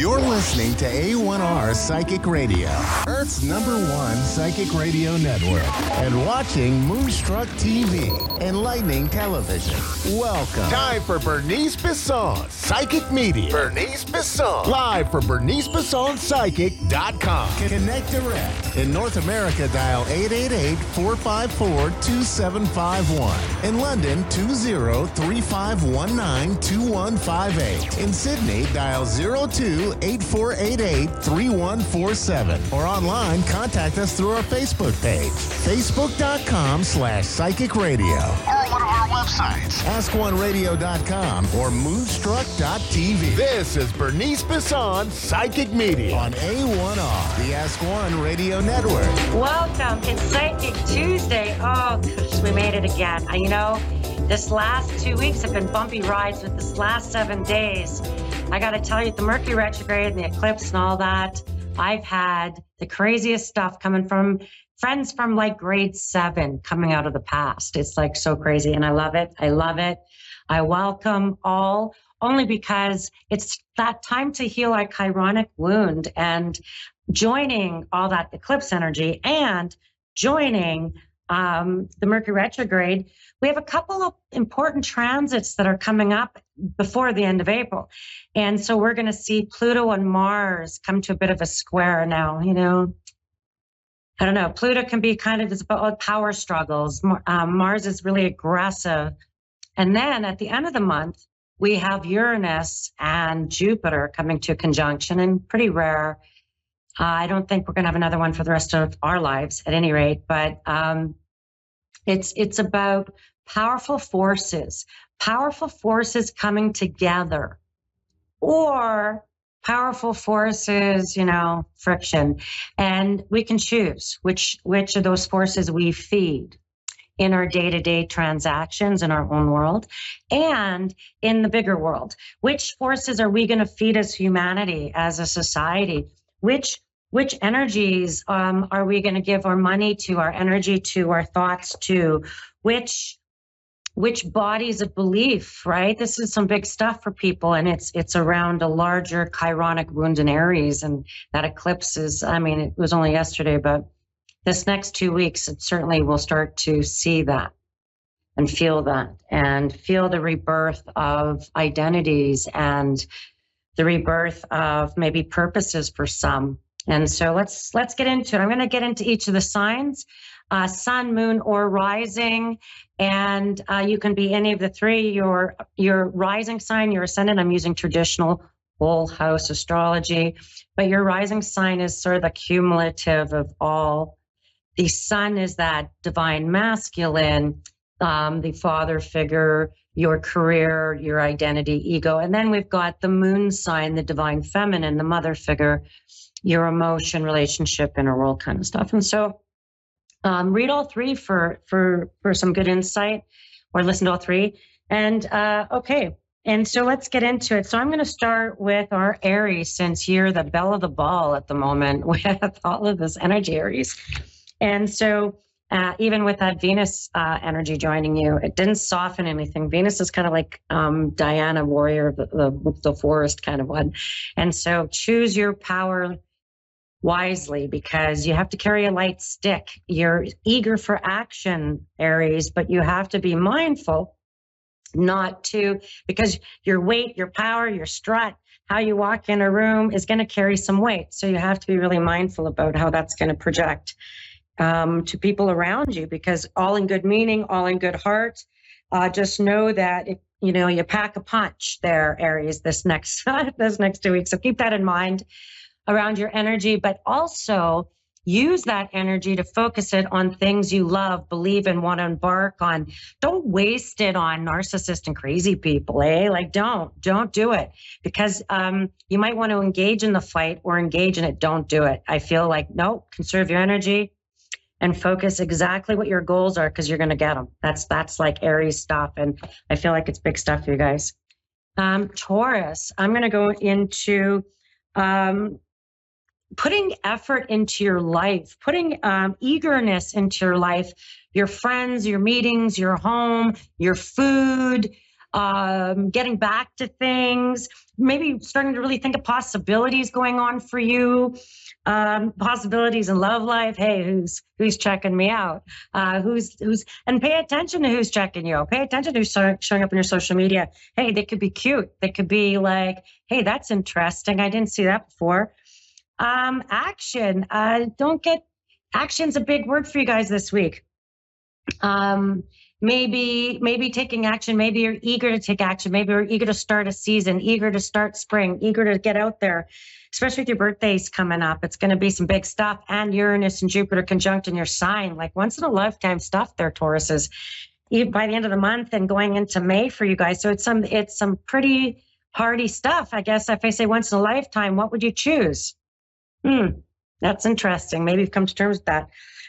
You're listening to A1R Psychic Radio, Earth's #1 psychic radio network, and watching Moonstruck TV, Enlightening Television. Welcome. Time for Bernice Besson, Psychic Media. Bernice Besson. Live for BerniceBessonPsychic.com. Connect direct. In North America, dial 888-454-2751. In London, 20-3519-2158. In Sydney, dial 02-8488-3147. Or online, contact us through our Facebook page, facebook.com/psychic radio. Or one of our websites, askoneradio.com or moonstruck.tv. This is Bernice Besson, Psychic Media on A1R, the Ask One Radio Network. Welcome. It's Psychic Tuesday. Oh, gosh, we made it again. This last 2 weeks have been bumpy rides with this last 7 days. I got to tell you, the Mercury retrograde and the eclipse and all that, I've had the craziest stuff coming from friends from like grade 7 coming out of the past. It's like so crazy, and I love it. I love it. I welcome all, only because it's that time to heal our chironic wound, and joining all that eclipse energy and joining the Mercury retrograde. We have a couple of important transits that are coming up before the end of April. And so we're going to see Pluto and Mars come to a bit of a square now, I don't know. Pluto can be kind of about power struggles. Mars is really aggressive. And then at the end of the month, we have Uranus and Jupiter coming to a conjunction, and pretty rare. I don't think we're going to have another one for the rest of our lives at any rate, but it's about powerful forces coming together, or powerful forces, friction. And we can choose which of those forces we feed in our day-to-day transactions in our own world and in the bigger world. Which forces are we going to feed as humanity, as a society? Which energies are we going to give our money to, our energy to, our thoughts to? Which bodies of belief, right? This is some big stuff for people, and it's around a larger chironic wound in Aries, and that eclipse is, it was only yesterday, but this next 2 weeks, it certainly will start to see that and feel the rebirth of identities and the rebirth of maybe purposes for some. And so let's get into it. I'm going to get into each of the signs, sun, moon, or rising. And you can be any of the three. Your rising sign, your ascendant, I'm using traditional whole house astrology, but your rising sign is sort of the cumulative of all. The sun is that divine masculine, the father figure, your career, your identity, ego. And then we've got the moon sign, the divine feminine, the mother figure, your emotion, relationship, inner world kind of stuff. And so read all three for some good insight, or listen to all three. And okay. And so let's get into it. So I'm going to start with our Aries, since you're the belle of the ball at the moment with all of this energy, Aries. And so even with that Venus energy joining you, it didn't soften anything. Venus is kind of like Diana, warrior of the forest kind of one. And so choose your power wisely, because you have to carry a light stick. You're eager for action, Aries, but you have to be mindful not to, because your weight, your power, your strut, how you walk in a room is going to carry some weight. So you have to be really mindful about how that's going to project to people around you, because all in good meaning, all in good heart. Just know that you pack a punch there, Aries, this next 2 weeks. So keep that in mind around your energy, but also use that energy to focus it on things you love, believe in, want to embark on. Don't waste it on narcissists and crazy people, eh? Like, don't do it, because you might want to engage in the fight or engage in it. Don't do it. I feel like, no, conserve your energy and focus exactly what your goals are, because you're going to get them. That's like Aries stuff. And I feel like it's big stuff for you guys. Taurus, I'm going to go into putting effort into your life, putting eagerness into your life, your friends, your meetings, your home, your food, getting back to things, maybe starting to really think of possibilities going on for you, possibilities in love life. Hey, who's checking me out? And pay attention to who's checking you out. Pay attention to who's showing up in your social media. Hey, they could be cute. They could be like, hey, that's interesting. I didn't see that before. Action. Action's a big word for you guys this week. Maybe taking action. Maybe you're eager to take action. Maybe you're eager to start a season, eager to start spring, eager to get out there, especially with your birthdays coming up. It's going to be some big stuff, and Uranus and Jupiter conjunct in your sign, like once in a lifetime stuff there, Tauruses, by the end of the month and going into May for you guys. So it's some pretty hardy stuff. I guess if I say once in a lifetime, what would you choose? That's interesting. Maybe you've come to terms with that.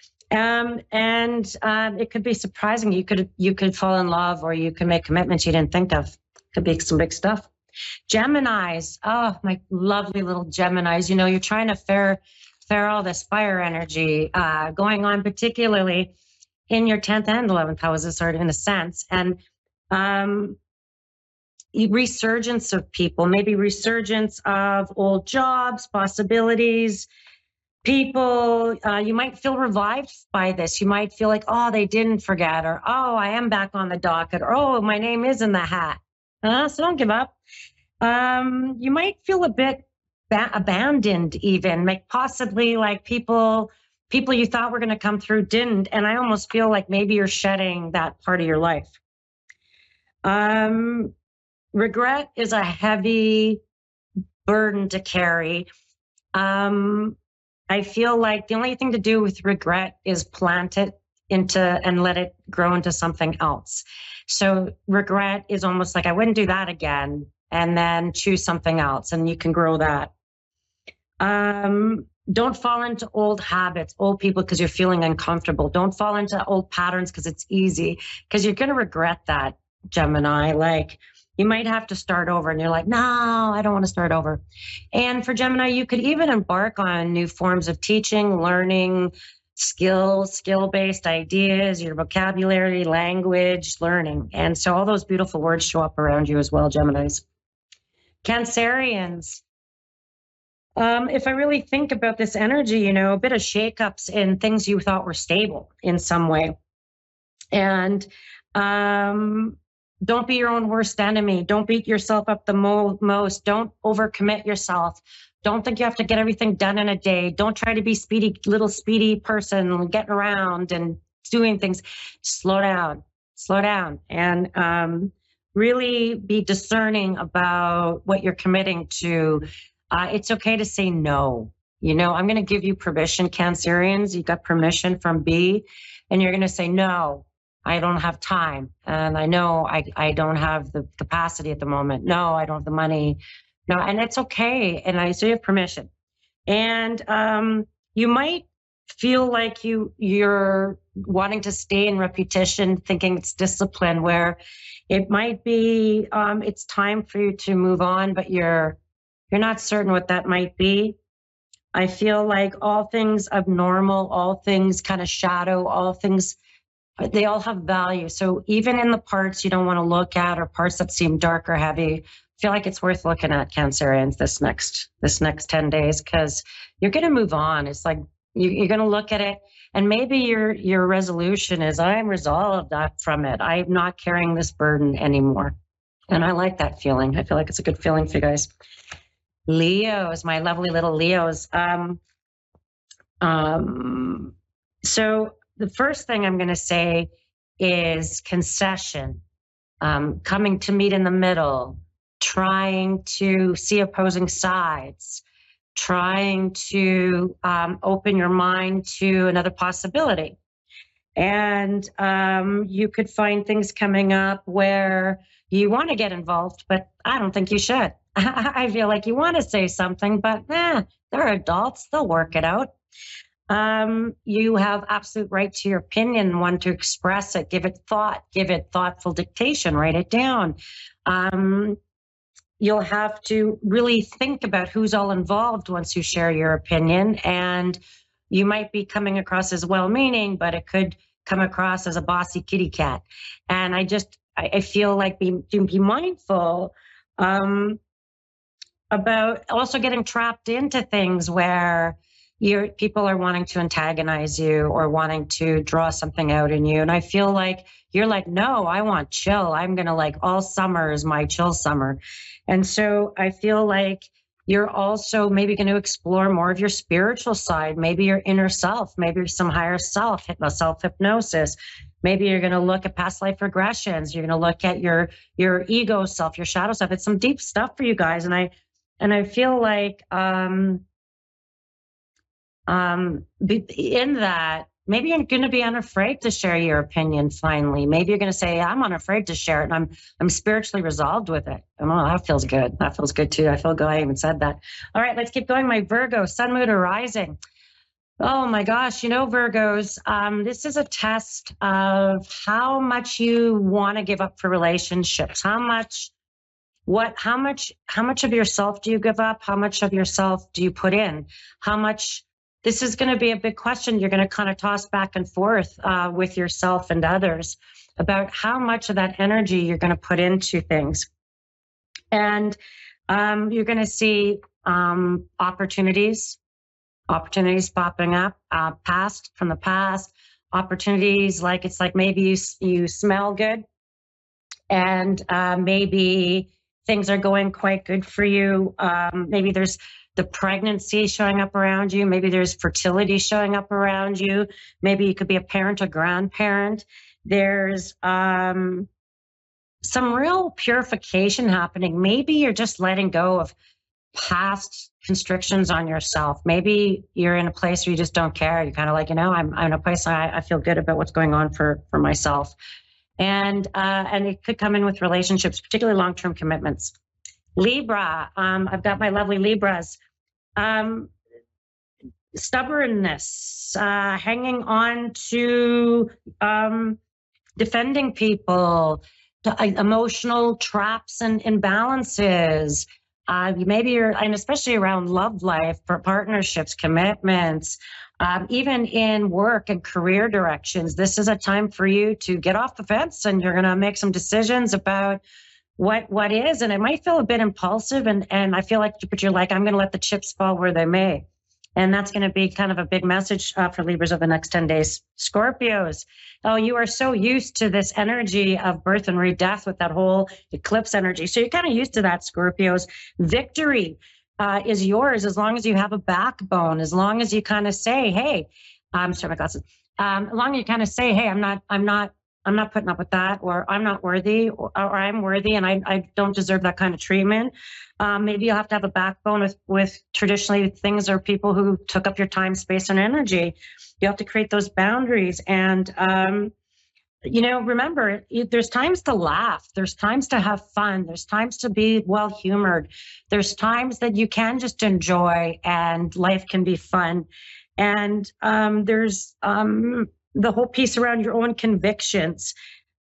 It could be surprising. You could fall in love, or you can make commitments you didn't think of. Could be some big stuff. Geminis. Oh, my lovely little Geminis. You know, you're trying to fare all this fire energy going on, particularly in your 10th and 11th houses, sort of in a sense. And resurgence of people, maybe resurgence of old jobs, possibilities, people. You might feel revived by this. You might feel like, oh, they didn't forget, or, oh, I am back on the docket, or, oh, my name is in the hat. So don't give up. You might feel a bit abandoned, even, like possibly like people you thought were going to come through didn't. And I almost feel like maybe you're shedding that part of your life. Regret is a heavy burden to carry. I feel like the only thing to do with regret is plant it and let it grow into something else. So regret is almost like, I wouldn't do that again, and then choose something else, and you can grow that. Don't fall into old habits, old people, because you're feeling uncomfortable. Don't fall into old patterns because it's easy, because you're going to regret that, Gemini. Like, you might have to start over, and you're like, no, I don't want to start over. And for Gemini, you could even embark on new forms of teaching, learning, skill-based ideas, your vocabulary, language, learning. And so all those beautiful words show up around you as well, Geminis. Cancerians. If I really think about this energy, you know, a bit of shakeups in things you thought were stable in some way. And don't be your own worst enemy. Don't beat yourself up the most. Don't overcommit yourself. Don't think you have to get everything done in a day. Don't try to be little speedy person getting around and doing things. Slow down, and really be discerning about what you're committing to. It's okay to say no. You know, I'm going to give you permission, Cancerians. You got permission from B, and you're going to say no. I don't have time, and I know I don't have the capacity at the moment. No, I don't have the money. No, and it's okay. And so you have permission. And you might feel like you're wanting to stay in repetition, thinking it's discipline, where it might be it's time for you to move on, but you're not certain what that might be. I feel like all things abnormal, all things kind of shadow, all things, they all have value. So even in the parts you don't want to look at, or parts that seem dark or heavy, I feel like it's worth looking at, Cancerians, this next 10 days, because you're going to move on. It's like you're going to look at it, and maybe your resolution is, I'm resolved from it. I'm not carrying this burden anymore. And I like that feeling. I feel like it's a good feeling for you guys. Leos, my lovely little Leos. So the first thing I'm going to say is concession, coming to meet in the middle, trying to see opposing sides, trying to open your mind to another possibility. And you could find things coming up where you want to get involved, but I don't think you should. I feel like you want to say something, but they're adults. They'll work it out. You have absolute right to your opinion, want to express it, give it thought, give it thoughtful dictation, write it down. You'll have to really think about who's all involved once you share your opinion. And you might be coming across as well-meaning, but it could come across as a bossy kitty cat. And I just I feel like be mindful about also getting trapped into things where people are wanting to antagonize you or wanting to draw something out in you. And I feel like you're like, no, I want chill. I'm going to like all summer is my chill summer. And so I feel like you're also maybe going to explore more of your spiritual side, maybe your inner self, maybe some higher self-hypnosis. Maybe you're going to look at past life regressions. You're going to look at your ego self, your shadow self. It's some deep stuff for you guys. And I feel like in that, maybe you're going to be unafraid to share your opinion finally. Maybe you're going to say, I'm unafraid to share it, and I'm spiritually resolved with it. Oh, that feels good. That feels good too. I feel good. I even said that. All right, let's keep going. My Virgo, Sun, Moon, or Rising. Oh my gosh, Virgos, this is a test of how much you want to give up for relationships. How much of yourself do you give up? How much of yourself do you put in? This is going to be a big question. You're going to kind of toss back and forth with yourself and others about how much of that energy you're going to put into things. And you're going to see opportunities popping up, from the past, opportunities like it's like maybe you smell good and maybe things are going quite good for you. Maybe there's the pregnancy showing up around you. Maybe there's fertility showing up around you. Maybe you could be a parent or grandparent. There's some real purification happening. Maybe you're just letting go of past constrictions on yourself. Maybe you're in a place where you just don't care. You're kind of like, I'm in a place I feel good about what's going on for myself. And it could come in with relationships, particularly long-term commitments. Libra, I've got my lovely Libras. Stubbornness, hanging on to defending people, emotional traps and imbalances. And especially around love life, for partnerships, commitments, even in work and career directions. This is a time for you to get off the fence, and you're going to make some decisions about what is, and it might feel a bit impulsive, and I feel like, but you're like, I'm going to let the chips fall where they may. And that's going to be kind of a big message for Libras over the next 10 days. Scorpios, oh, you are so used to this energy of birth and rebirth with that whole eclipse energy. So you're kind of used to that, Scorpios. Victory is yours as long as you have a backbone, as long as you kind of say, hey, I'm sorry, my glasses. As long as you kind of say, hey, I'm not putting up with that, or I'm not worthy, or I'm worthy and I don't deserve that kind of treatment. Maybe you'll have to have a backbone with traditionally things or people who took up your time, space, and energy. You have to create those boundaries. And, remember, there's times to laugh. There's times to have fun. There's times to be well-humored. There's times that you can just enjoy and life can be fun. And there's the whole piece around your own convictions,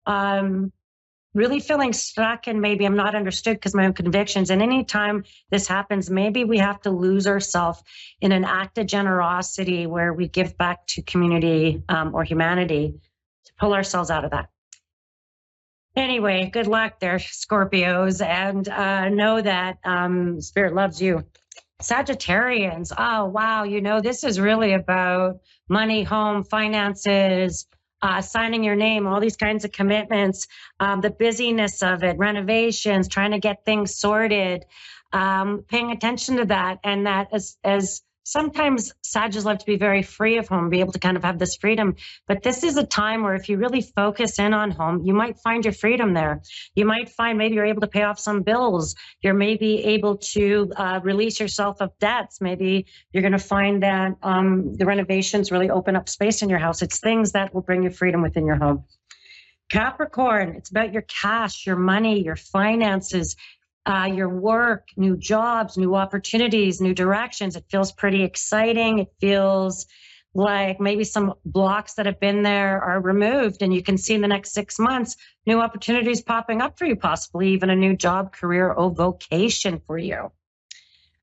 really feeling stuck and maybe I'm not understood because my own convictions. And anytime this happens, maybe we have to lose ourselves in an act of generosity where we give back to community or humanity to pull ourselves out of that. Anyway, good luck there, Scorpios, and know that Spirit loves you. Sagittarians, oh, wow, this is really about money, home, finances, signing your name, all these kinds of commitments, the busyness of it, renovations, trying to get things sorted, paying attention to that. And that as sometimes Sagittarians love to be very free of home, be able to kind of have this freedom. But this is a time where if you really focus in on home, you might find your freedom there. You might find maybe you're able to pay off some bills. You're maybe able to release yourself of debts. Maybe you're going to find that the renovations really open up space in your house. It's things that will bring you freedom within your home. Capricorn, it's about your cash, your money, your finances, your work, new jobs, new opportunities, new directions. It feels pretty exciting. It feels like maybe some blocks that have been there are removed and you can see in the next 6 months, new opportunities popping up for you, possibly even a new job, career, or vocation for you.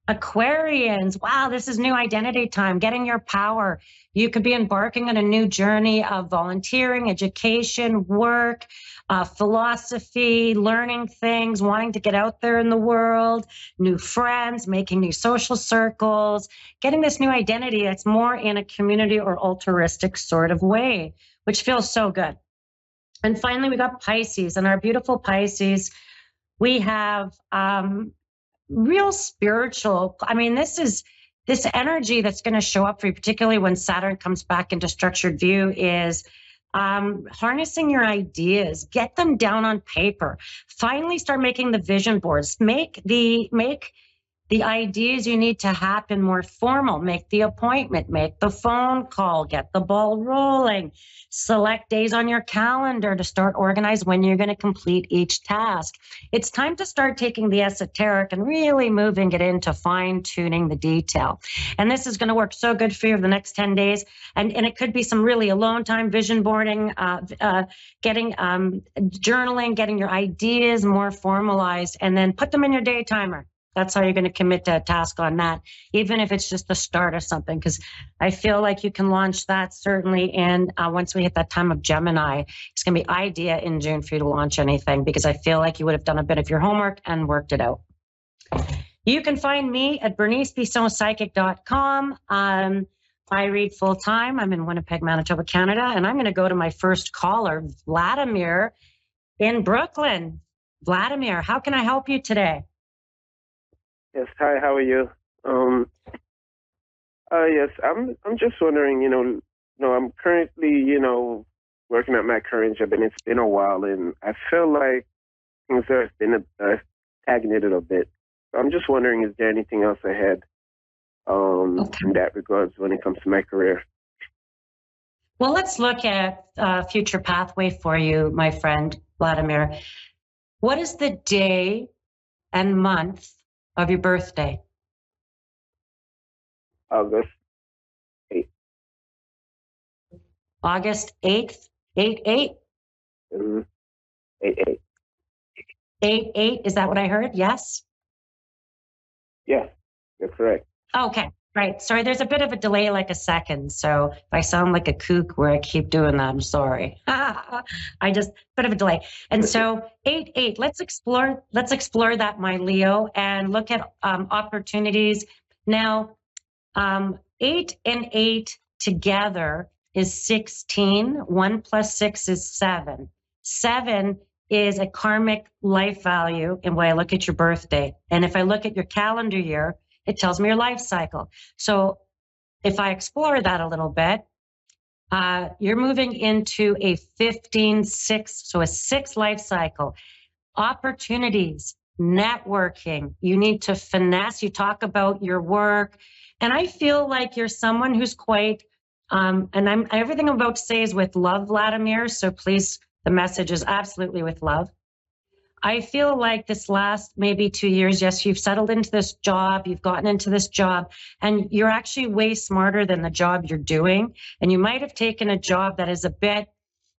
Aquarians, wow, this is new identity time, getting your power. You could be embarking on a new journey of volunteering, education, work, philosophy, learning things, wanting to get out there in the world, new friends, making new social circles, getting this new identity that's more in a community or altruistic sort of way, which feels so good. And finally, we got Pisces, and our beautiful Pisces, we have real spiritual. I mean, this energy that's going to show up for you, particularly when Saturn comes back into structured view, is harnessing your ideas, get them down on paper, finally start making the vision boards, make the ideas you need to happen more formal, make the appointment, make the phone call, get the ball rolling, select days on your calendar to start organize when you're going to complete each task. It's time to start taking the esoteric and really moving it into fine tuning the detail. And this is going to work so good for you for the next 10 days. And it could be some really alone time, vision boarding, getting journaling, getting your ideas more formalized, and then put them in your day timer. That's how you're going to commit to a task on that, even if it's just the start of something, because I feel like you can launch that certainly in once we hit that time of Gemini. It's going to be idea in June for you to launch anything, because I feel like you would have done a bit of your homework and worked it out. You can find me at BerniceBissonPsychic.com. I read full time. I'm in Winnipeg, Manitoba, Canada, and I'm going to go to my first caller, Vladimir in Brooklyn. Vladimir, how can I help you today? Yes, hi, how are you? Yes, I'm just wondering, I'm currently, working at my current job, and it's been a while, and I feel like things have been stagnated a bit. So I'm just wondering, is there anything else ahead in that regards when it comes to my career? Well, let's look at future pathway for you, my friend, Vladimir. What is the day and month of your birthday? August 8th. August 8th? 8/8? Mm-hmm. 8/8. 8/8, is that what I heard? Yes? Yes, you're correct. Okay, right. Sorry, there's a bit of a delay, like a second. So if I sound like a kook where I keep doing that, I'm sorry. Bit of a delay. And so 8/8, let's explore that, my Leo, and look at opportunities. Now, 8 and 8 together is 16. 1 plus 6 is 7. 7 is a karmic life value in when I look at your birthday. And if I look at your calendar year, it tells me your life cycle. So if I explore that a little bit, you're moving into a 15-6, so a 6 life cycle. Opportunities, networking, you need to finesse, you talk about your work. And I feel like you're someone who's quite, everything I'm about to say is with love, Vladimir. So please, the message is absolutely with love. I feel like this last maybe 2 years, yes, you've settled into this job, you've gotten into this job, and you're actually way smarter than the job you're doing. And you might have taken a job that is a bit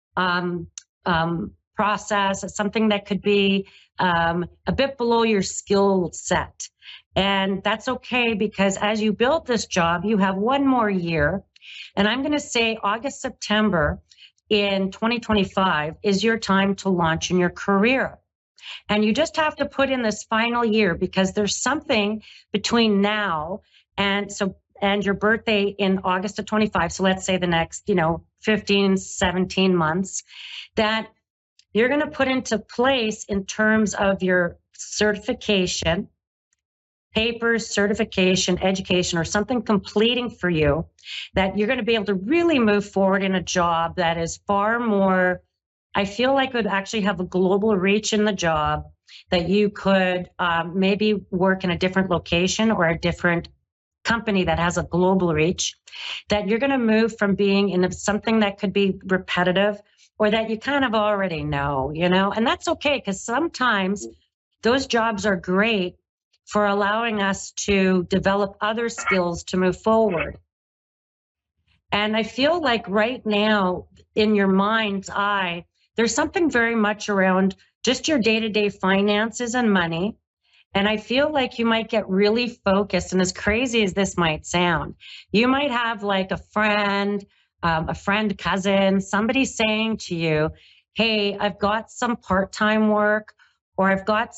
process, something that could be a bit below your skill set. And that's okay, because as you build this job, you have one more year. And I'm going to say August, September in 2025 is your time to launch in your career. And you just have to put in this final year, because there's something between now and your birthday in August of 25. So let's say the next, 15, 17 months that you're going to put into place in terms of your certification, papers, certification, education, or something completing for you, that you're going to be able to really move forward in a job that is far more, I feel like would actually have a global reach in the job, that you could maybe work in a different location or a different company that has a global reach, that you're going to move from being in something that could be repetitive or that you kind of already know, and that's okay, because sometimes those jobs are great for allowing us to develop other skills to move forward. And I feel like right now in your mind's eye, there's something very much around just your day-to-day finances and money. And I feel like you might get really focused. And as crazy as this might sound, you might have like a friend, cousin, somebody saying to you, hey, I've got some part-time work, or I've got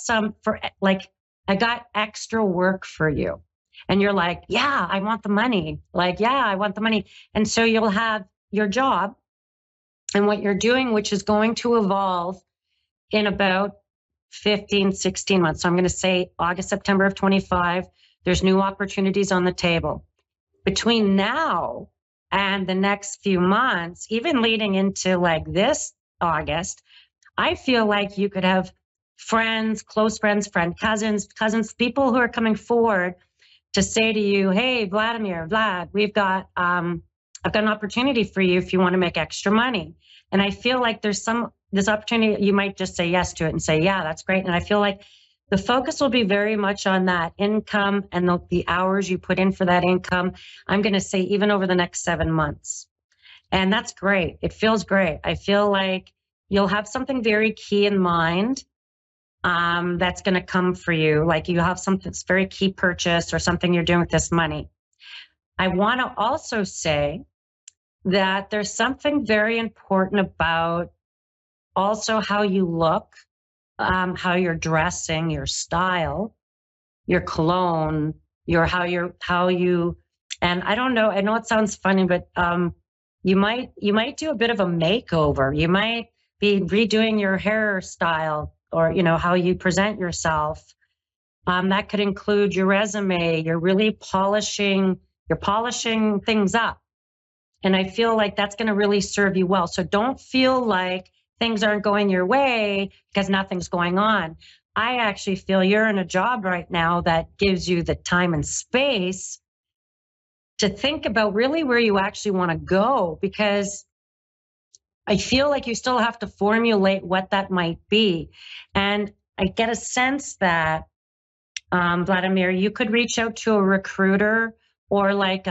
I got extra work for you. And you're like, yeah, I want the money. Like, yeah, I want the money. And so you'll have your job and what you're doing, which is going to evolve in about 15, 16 months. So I'm going to say August, September of 25, there's new opportunities on the table. Between now and the next few months, even leading into like this August, I feel like you could have friends, close friends, cousins, people who are coming forward to say to you, hey, Vlad, we've got, I've got an opportunity for you if you want to make extra money. And I feel like there's this opportunity, you might just say yes to it and say, yeah, that's great. And I feel like the focus will be very much on that income and the hours you put in for that income. I'm going to say even over the next 7 months. And that's great. It feels great. I feel like you'll have something very key in mind that's going to come for you. Like you have something that's very key purchase or something you're doing with this money. I want to also say that there's something very important about also how you look, how you're dressing, your style, your cologne, how you, and I don't know, I know it sounds funny, but you might do a bit of a makeover. You might be redoing your hairstyle or, how you present yourself. That could include your resume. You're really polishing things up. And I feel like that's going to really serve you well. So don't feel like things aren't going your way because nothing's going on. I actually feel you're in a job right now that gives you the time and space to think about really where you actually want to go, because I feel like you still have to formulate what that might be. And I get a sense that, Vladimir, you could reach out to a recruiter or like,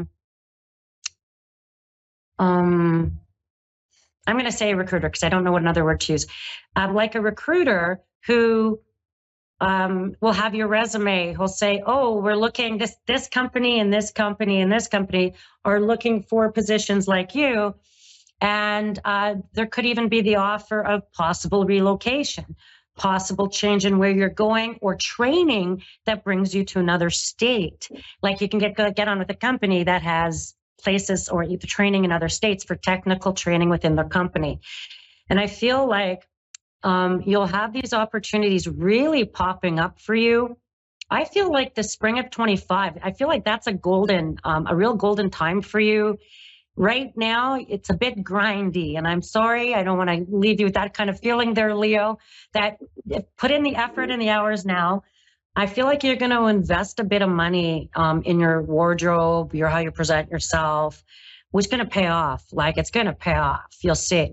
I'm going to say a recruiter because I don't know what another word to use. Like a recruiter who will have your resume. He'll say, oh, we're looking, this company and this company and this company are looking for positions like you. And there could even be the offer of possible relocation, possible change in where you're going, or training that brings you to another state. Like you can get on with a company that has places or either training in other states for technical training within their company. And I feel like you'll have these opportunities really popping up for you. I feel like the spring of 25, I feel like that's a real golden time for you. Right now, it's a bit grindy, and I'm sorry, I don't want to leave you with that kind of feeling there, Leo, that put in the effort and the hours now. I feel like you're going to invest a bit of money in your wardrobe, how you present yourself, which is going to pay off. Like it's going to pay off. You'll see.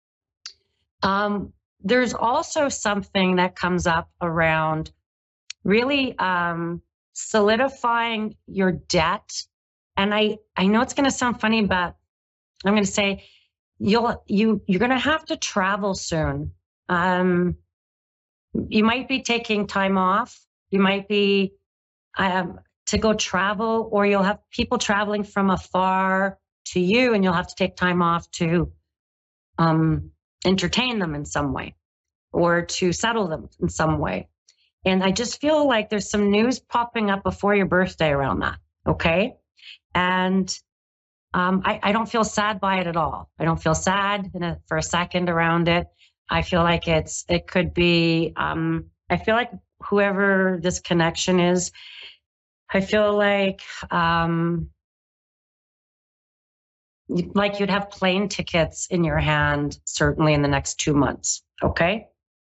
There's also something that comes up around really solidifying your debt. And I know it's going to sound funny, but I'm going to say you're going to have to travel soon. You might be taking time off. You might be to go travel, or you'll have people traveling from afar to you, and you'll have to take time off to entertain them in some way or to settle them in some way. And I just feel like there's some news popping up before your birthday around that. Okay. And I don't feel sad by it at all. I don't feel sad for a second around it. I feel like it could be, I feel like whoever this connection is, I feel like you'd have plane tickets in your hand, certainly in the next 2 months. Okay.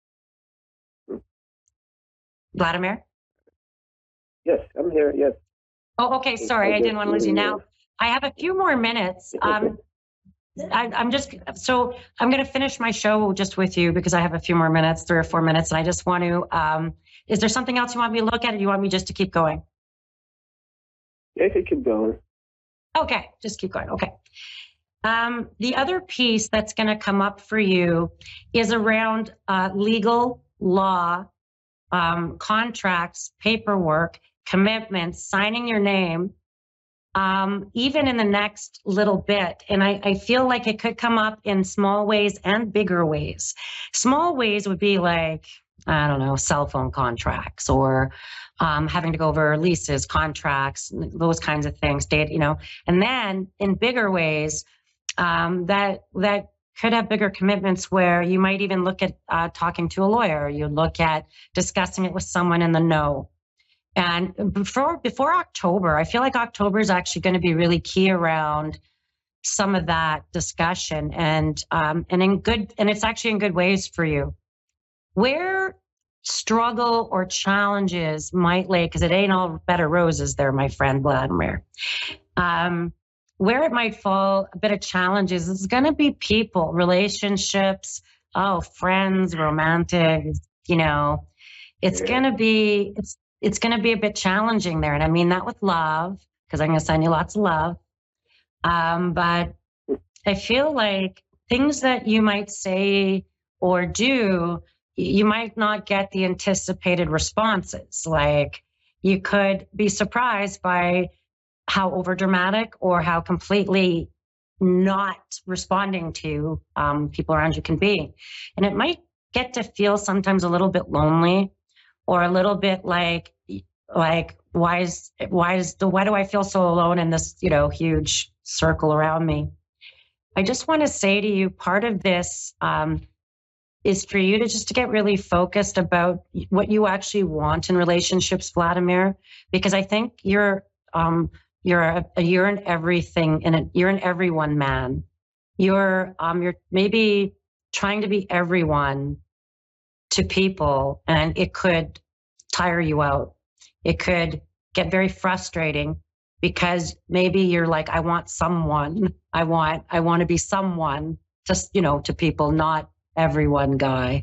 Vladimir? Yes, I'm here. Yes. Oh, okay. Sorry, I didn't want to lose you. Now, I have a few more minutes. I'm going to finish my show just with you because I have a few more minutes, 3 or 4 minutes. And I just want to, is there something else you want me to look at, or do you want me just to keep going? Yeah, you can keep going. Okay, just keep going. Okay. The other piece that's going to come up for you is around legal law contracts, paperwork, commitments, signing your name, even in the next little bit. And I feel like it could come up in small ways and bigger ways. Small ways would be like, I don't know, cell phone contracts, or having to go over leases, contracts, those kinds of things, and then in bigger ways, that could have bigger commitments where you might even look at talking to a lawyer. You look at discussing it with someone in the know. And before October, I feel like October is actually going to be really key around some of that discussion, and it's actually in good ways for you. Where struggle or challenges might lay, because it ain't all bed of roses there, my friend Vladimir. Where it might fall a bit of challenges is going to be people, relationships, friends, romantic, it's going to be, it's going to be a bit challenging there. And I mean that with love, because I'm going to send you lots of love. But I feel like things that you might say or do, you might not get the anticipated responses. Like, you could be surprised by how overdramatic or how completely not responding to people around you can be. And it might get to feel sometimes a little bit lonely, or a little bit like why do I feel so alone in this, huge circle around me? I just want to say to you, part of this is for you to get really focused about what you actually want in relationships, Vladimir, because I think you're an everything, and you're an everyone man. You're maybe trying to be everyone to people, and it could tire you out. It could get very frustrating, because maybe you're like, I want someone. I want to be someone to people, not everyone guy.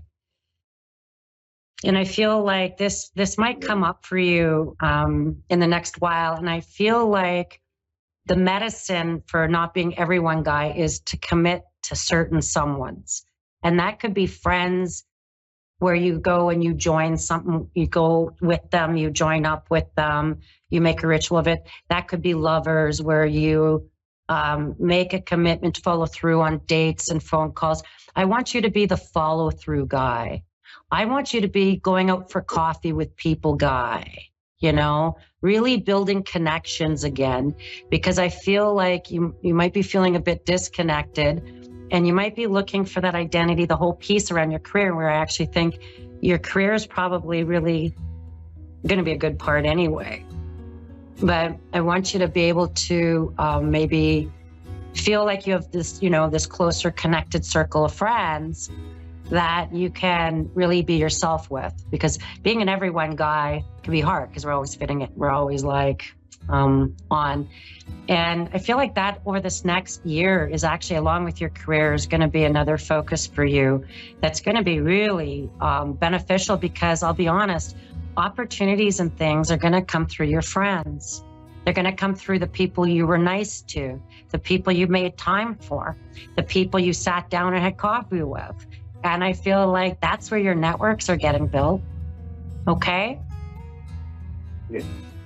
And I feel like this might come up for you in the next while. And I feel like the medicine for not being everyone guy is to commit to certain someones. And that could be friends, where you go and you join something, you go with them, you join up with them, you make a ritual of it. That could be lovers, where you make a commitment to follow through on dates and phone calls. I want you to be the follow through guy. I want you to be going out for coffee with people guy, really building connections again, because I feel like you might be feeling a bit disconnected. And you might be looking for that identity, the whole piece around your career, where I actually think your career is probably really going to be a good part anyway. But I want you to be able to maybe feel like you have this, this closer connected circle of friends that you can really be yourself with. Because being an everyone guy can be hard, because we're always fitting it. We're always like on. And I feel like that over this next year is actually, along with your career, is going to be another focus for you that's going to be really beneficial, because I'll be honest, opportunities and things are going to come through your friends. They're going to come through the people you were nice to, the people you made time for, the people you sat down and had coffee with. And I feel like that's where your networks are getting built. Okay? Yeah.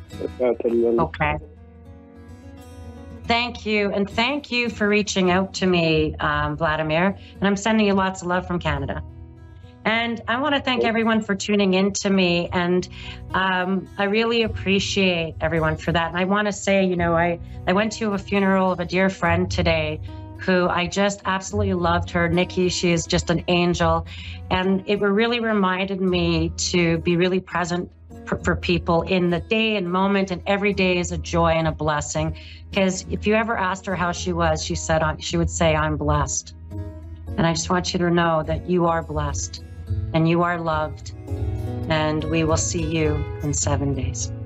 Okay. Thank you. And thank you for reaching out to me, Vladimir. And I'm sending you lots of love from Canada. And I want to thank everyone for tuning in to me. And I really appreciate everyone for that. And I want to say, I went to a funeral of a dear friend today who I just absolutely loved her. Nikki, she is just an angel. And it really reminded me to be really present for people in the day and moment, and every day is a joy and a blessing. Because if you ever asked her how she was, she would say, I'm blessed. And I just want you to know that you are blessed and you are loved, and we will see you in 7 days.